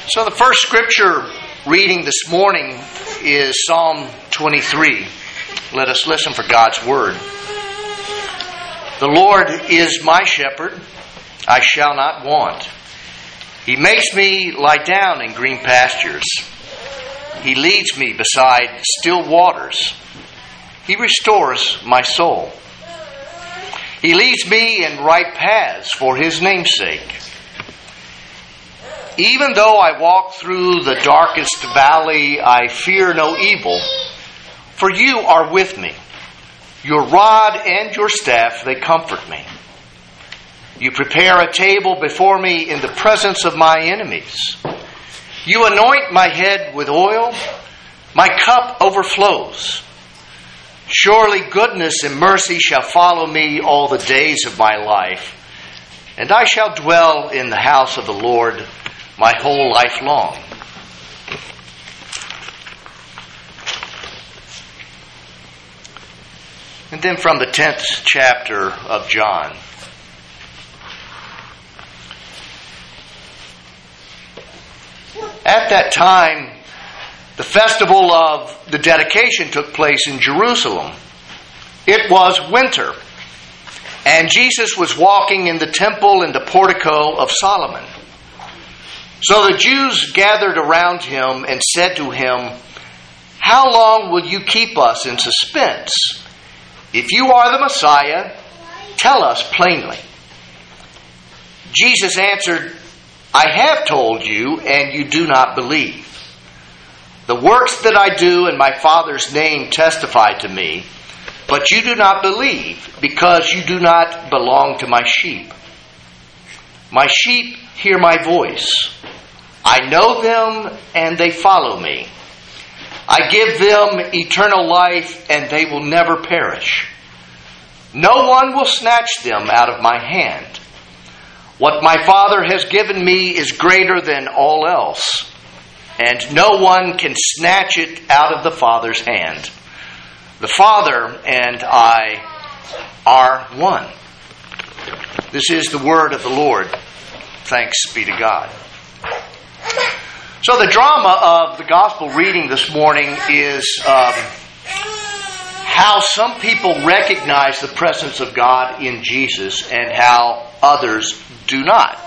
So the first scripture reading this morning is Psalm 23. Let us listen for God's word. The Lord is my shepherd, I shall not want. He makes me lie down in green pastures. He leads me beside still waters. He restores my soul. He leads me in right paths for His name's sake. Even though I walk through the darkest valley, I fear no evil, for You are with me. Your rod and Your staff, they comfort me. You prepare a table before me in the presence of my enemies. You anoint my head with oil. My cup overflows. Surely goodness and mercy shall follow me all the days of my life, and I shall dwell in the house of the Lord my whole life long. And then from the 10th chapter of John. At that time, the festival of the dedication took place in Jerusalem. It was winter, and Jesus was walking in the temple in the portico of Solomon. So the Jews gathered around Him and said to Him, "How long will You keep us in suspense? If You are the Messiah, tell us plainly." Jesus answered, "I have told you, and you do not believe. The works that I do in my Father's name testify to me, but you do not believe, because you do not belong to my sheep. My sheep hear my voice. I know them, and they follow me. I give them eternal life, and they will never perish. No one will snatch them out of my hand. What my Father has given me is greater than all else, and no one can snatch it out of the Father's hand. The Father and I are one." This is the word of the Lord. Thanks be to God. So the drama of the gospel reading this morning is how some people recognize the presence of God in Jesus and how others do not.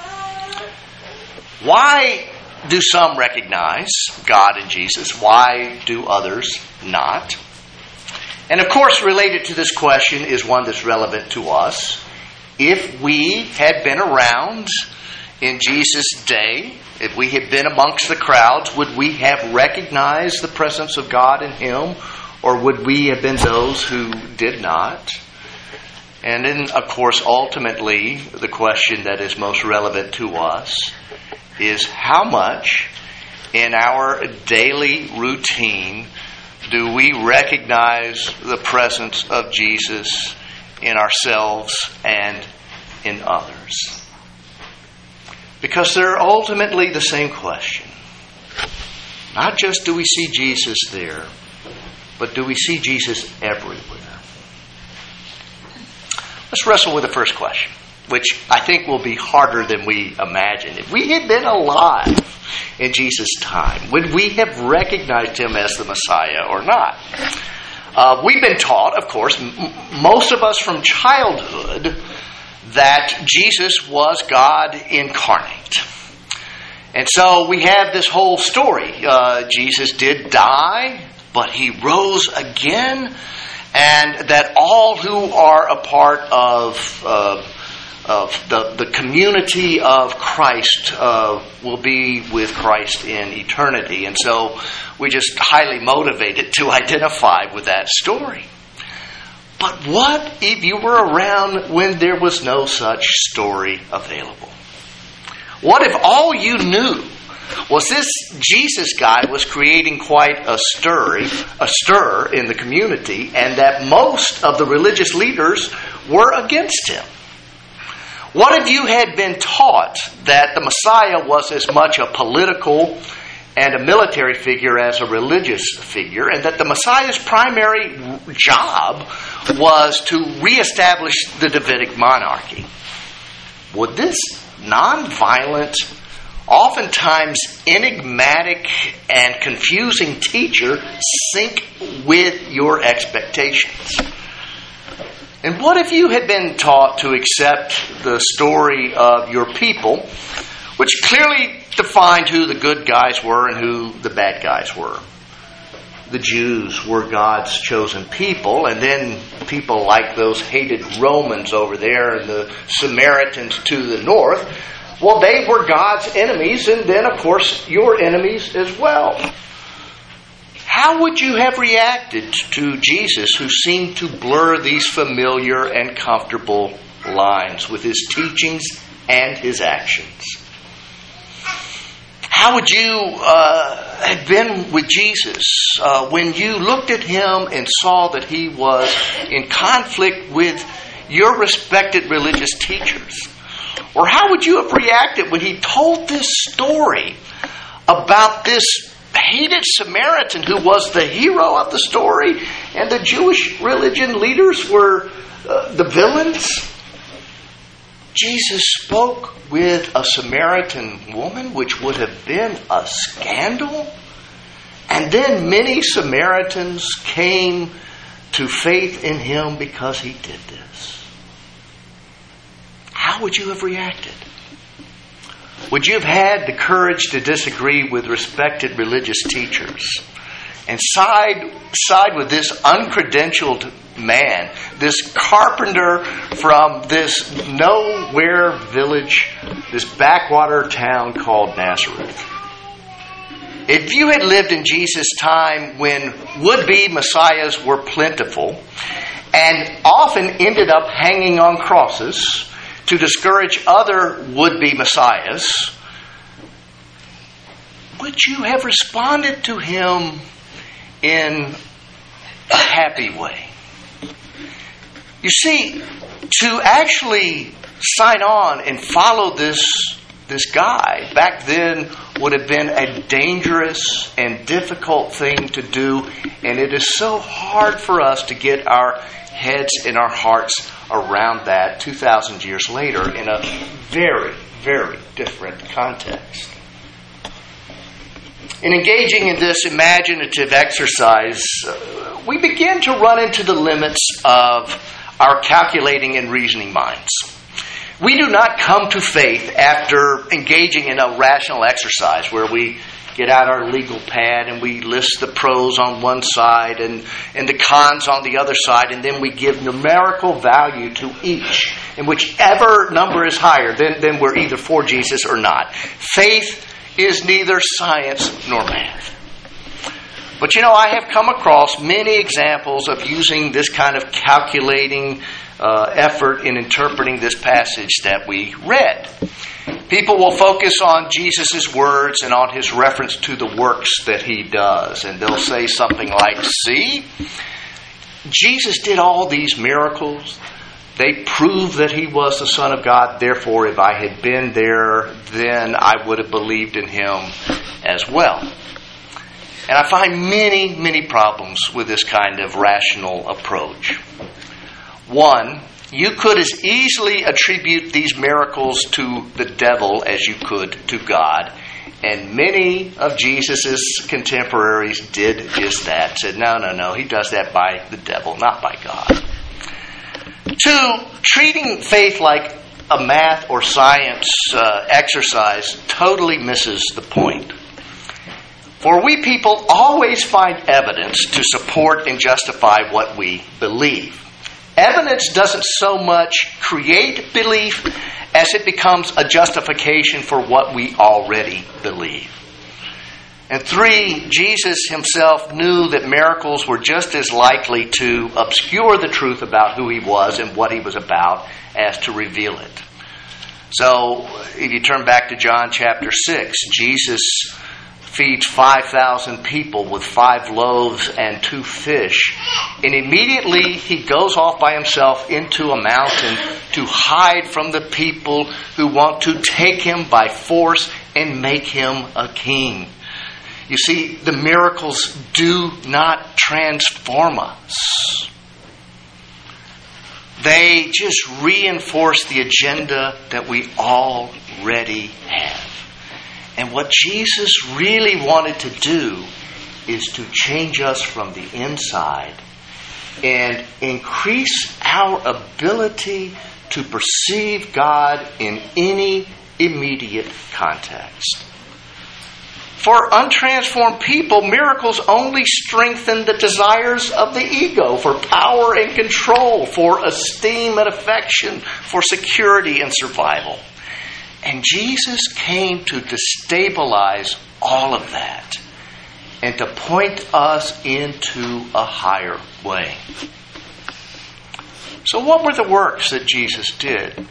Why do some recognize God in Jesus? Why do others not? And of course, related to this question is one that's relevant to us. If we had been around in Jesus' day, if we had been amongst the crowds, would we have recognized the presence of God in Him? Or would we have been those who did not? And then, of course, ultimately, the question that is most relevant to us is how much in our daily routine do we recognize the presence of Jesus in ourselves and in others? Because they're ultimately the same question. Not just do we see Jesus there, but do we see Jesus everywhere? Let's wrestle with the first question, which I think will be harder than we imagine. If we had been alive in Jesus' time, would we have recognized Him as the Messiah or not? We've been taught, of course, most of us from childhood, that Jesus was God incarnate. And so we have this whole story. Jesus did die, but He rose again, and that all who are a part of the community of Christ will be with Christ in eternity. And so we're just highly motivated to identify with that story. But what if you were around when there was no such story available? What if all you knew was this Jesus guy was creating quite a stir in the community, and that most of the religious leaders were against Him? What if you had been taught that the Messiah was as much a political and a military figure as a religious figure, and that the Messiah's primary job was to reestablish the Davidic monarchy? Would this nonviolent, oftentimes enigmatic and confusing teacher sync with your expectations? And what if you had been taught to accept the story of your people, which clearly defined who the good guys were and who the bad guys were? The Jews were God's chosen people, and then people like those hated Romans over there and the Samaritans to the north, well, they were God's enemies, and then, of course, your enemies as well. How would you have reacted to Jesus, who seemed to blur these familiar and comfortable lines with his teachings and his actions? How would you have been with Jesus when you looked at him and saw that he was in conflict with your respected religious teachers? Or how would you have reacted when he told this story about this hated Samaritan who was the hero of the story and the Jewish religion leaders were the villains? Jesus spoke with a Samaritan woman, which would have been a scandal. And then many Samaritans came to faith in him because he did this. How would you have reacted? Would you have had the courage to disagree with respected religious teachers and side with this uncredentialed man, this carpenter from this nowhere village, this backwater town called Nazareth? If you had lived in Jesus' time when would-be messiahs were plentiful and often ended up hanging on crosses to discourage other would-be messiahs, would you have responded to him in a happy way? You see, to actually sign on and follow this guy back then would have been a dangerous and difficult thing to do, and it is so hard for us to get our heads and our hearts around that 2,000 years later in a very, very different context. In engaging in this imaginative exercise, we begin to run into the limits of our calculating and reasoning minds. We do not come to faith after engaging in a rational exercise where we get out our legal pad and we list the pros on one side and the cons on the other side, and then we give numerical value to each. And whichever number is higher, then we're either for Jesus or not. Faith is neither science nor math. But I have come across many examples of using this kind of calculating effort in interpreting this passage that we read. People will focus on Jesus' words and on his reference to the works that he does. And they'll say something like, see, Jesus did all these miracles. They prove that he was the Son of God. Therefore, if I had been there, then I would have believed in him as well. And I find many, many problems with this kind of rational approach. One, you could as easily attribute these miracles to the devil as you could to God. And many of Jesus' contemporaries did just that. Said, no, he does that by the devil, not by God. Two, treating faith like a math or science exercise totally misses the point. For we people always find evidence to support and justify what we believe. Evidence doesn't so much create belief as it becomes a justification for what we already believe. And three, Jesus himself knew that miracles were just as likely to obscure the truth about who he was and what he was about as to reveal it. So, if you turn back to John chapter 6, Jesus feeds 5,000 people with 5 loaves and 2 fish. And immediately he goes off by himself into a mountain to hide from the people who want to take him by force and make him a king. You see, the miracles do not transform us. They just reinforce the agenda that we already have. And what Jesus really wanted to do is to change us from the inside and increase our ability to perceive God in any immediate context. For untransformed people, miracles only strengthen the desires of the ego for power and control, for esteem and affection, for security and survival. And Jesus came to destabilize all of that and to point us into a higher way. So what were the works that Jesus did?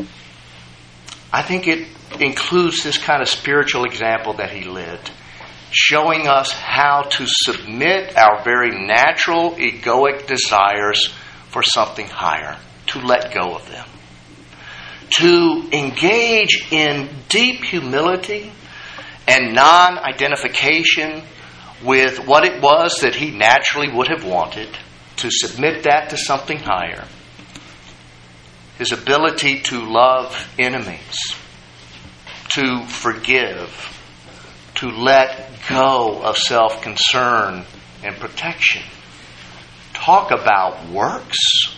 I think it includes this kind of spiritual example that he lived, showing us how to submit our very natural egoic desires for something higher, to let go of them, to engage in deep humility and non-identification with what it was that he naturally would have wanted, to submit that to something higher. His ability to love enemies, to forgive, to let go of self-concern and protection. Talk about works.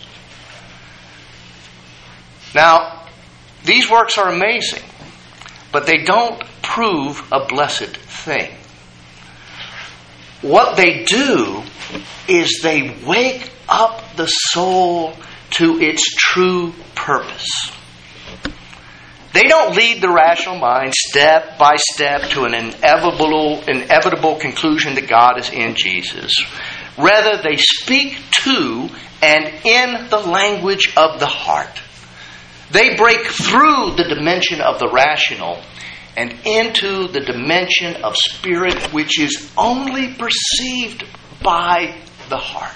Now, these works are amazing, but they don't prove a blessed thing. What they do is they wake up the soul to its true purpose. They don't lead the rational mind step by step to an inevitable conclusion that God is in Jesus. Rather, they speak to and in the language of the heart. They break through the dimension of the rational and into the dimension of spirit, which is only perceived by the heart.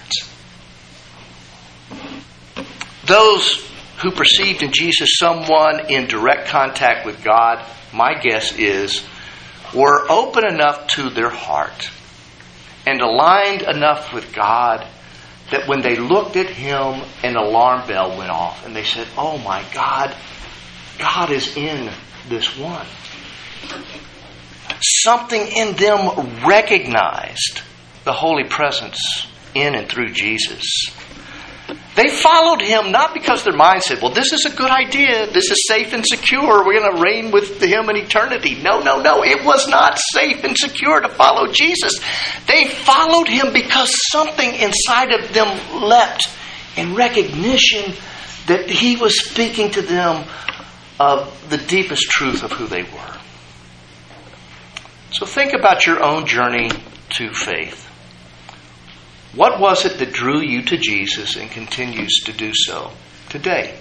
Those who perceived in Jesus someone in direct contact with God, my guess is, were open enough to their heart and aligned enough with God that when they looked at him, an alarm bell went off and they said, "Oh my God, God is in this one." Something in them recognized the holy presence in and through Jesus. They followed him not because their mind said, "Well, this is a good idea. This is safe and secure. We're going to reign with him in eternity." No. It was not safe and secure to follow Jesus. They followed him because something inside of them leapt in recognition that he was speaking to them of the deepest truth of who they were. So think about your own journey to faith. What was it that drew you to Jesus and continues to do so today?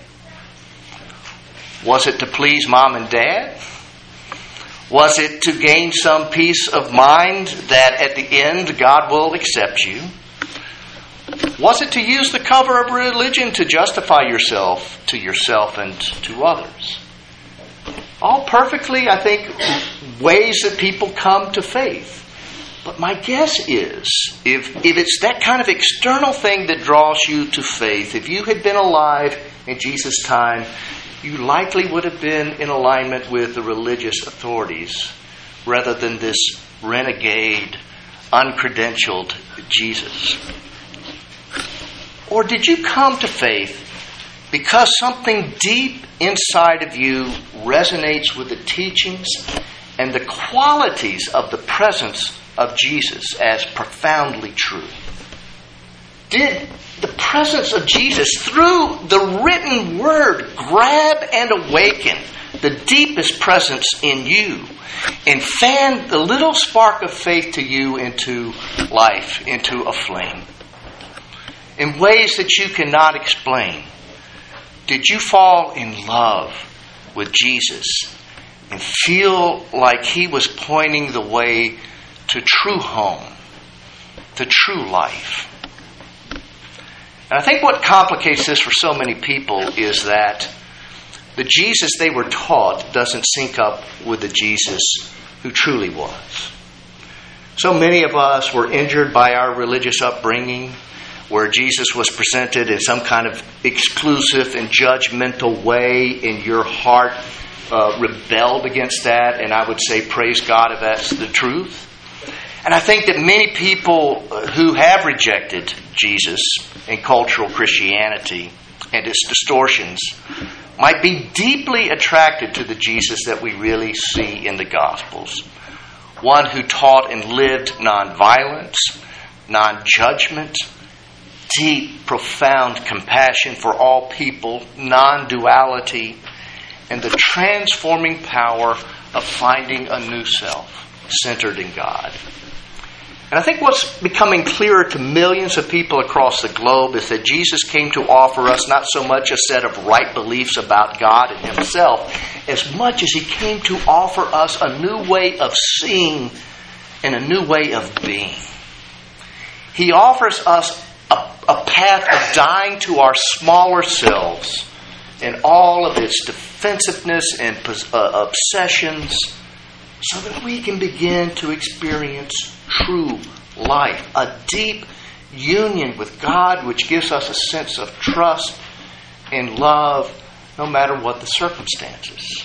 Was it to please mom and dad? Was it to gain some peace of mind that at the end God will accept you? Was it to use the cover of religion to justify yourself to yourself and to others? All perfectly, I think, ways that people come to faith. But my guess is, if it's that kind of external thing that draws you to faith, if you had been alive in Jesus' time, you likely would have been in alignment with the religious authorities rather than this renegade, uncredentialed Jesus. Or did you come to faith because something deep inside of you resonates with the teachings and the qualities of the presence of Jesus as profoundly true? Did the presence of Jesus through the written word grab and awaken the deepest presence in you and fan the little spark of faith to you into life, into a flame? In ways that you cannot explain, did you fall in love with Jesus and feel like he was pointing the way to true home, to true life? And I think what complicates this for so many people is that the Jesus they were taught doesn't sync up with the Jesus who truly was. So many of us were injured by our religious upbringing, where Jesus was presented in some kind of exclusive and judgmental way in your heart rebelled against that, and I would say, praise God if that's the truth. And I think that many people who have rejected Jesus and cultural Christianity and its distortions might be deeply attracted to the Jesus that we really see in the Gospels. One who taught and lived nonviolence, non-judgment, deep, profound compassion for all people, non-duality, and the transforming power of finding a new self centered in God. And I think what's becoming clearer to millions of people across the globe is that Jesus came to offer us not so much a set of right beliefs about God and Himself, as much as He came to offer us a new way of seeing and a new way of being. He offers us a path of dying to our smaller selves and all of its defensiveness and obsessions, so that we can begin to experience true life, a deep union with God which gives us a sense of trust and love no matter what the circumstances.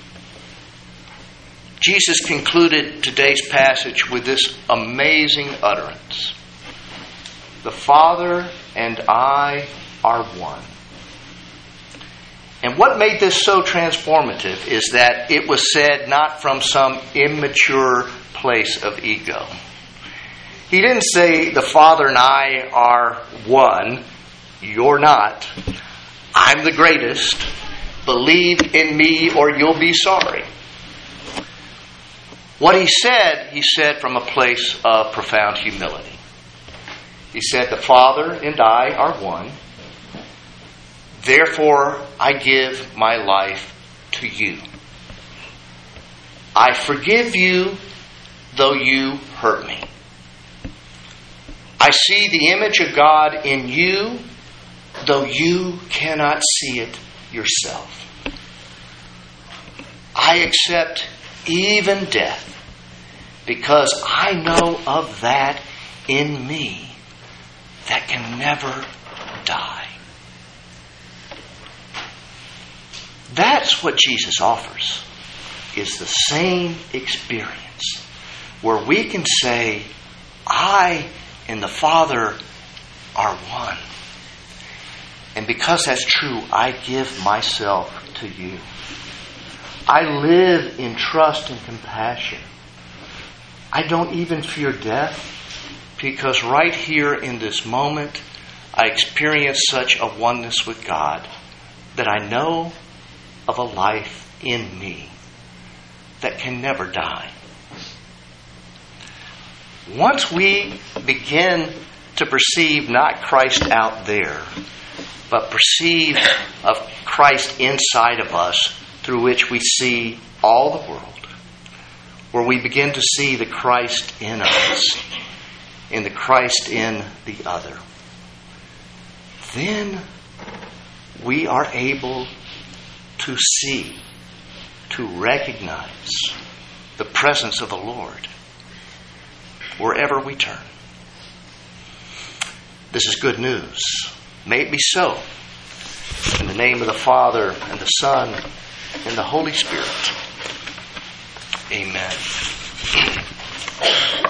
Jesus concluded today's passage with this amazing utterance. The Father and I are one. And what made this so transformative is that it was said not from some immature place of ego. He didn't say, the Father and I are one. You're not. I'm the greatest. Believe in me or you'll be sorry. What he said from a place of profound humility. He said, the Father and I are one. Therefore, I give my life to you. I forgive you, though you hurt me. I see the image of God in you, though you cannot see it yourself. I accept even death, because I know of that in me that can never die. That's what Jesus offers, is the same experience where we can say, I and the Father are one. And because that's true, I give myself to you. I live in trust and compassion. I don't even fear death, because right here in this moment, I experience such a oneness with God that I know of a life in me that can never die. Once we begin to perceive not Christ out there, but perceive of Christ inside of us, through which we see all the world, where we begin to see the Christ in us and the Christ in the other, then we are able to see, to recognize the presence of the Lord wherever we turn. This is good news. May it be so. In the name of the Father, and the Son, and the Holy Spirit. Amen.